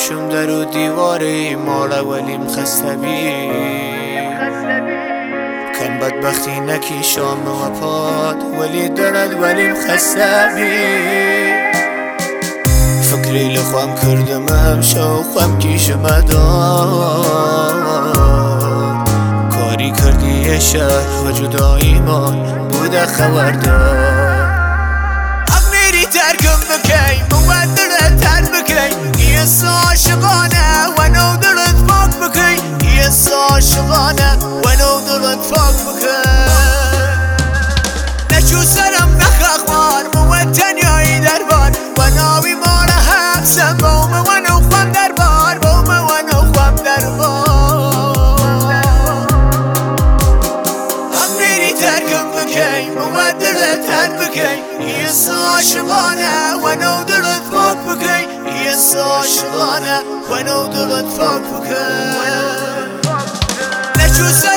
شم در و دیواری مالا ولیم خستبی کن بدبختی نکی شام و پاد ولی درد ولیم خستبی فکری لخوام کردم امشو خوام کیشم دار کاری کردی شهر و جدایی من بوده خبردار امیری ترکم بکی مودر تر بکی یس عاشقانه و نو دلت فاک بکی یس عاشقانه و نو دلت فاک بکی نشو سرم نخخوار موتن یایی دربار و ناوی ماره همسم بومه و نو خوام دربار بومه و نو خوام دربار امیری ترکم بکی مودر تر بکی یس عاشقانه و نو دلت فاک بکی یس عاشقانه و نو دلت فاک بکی نشو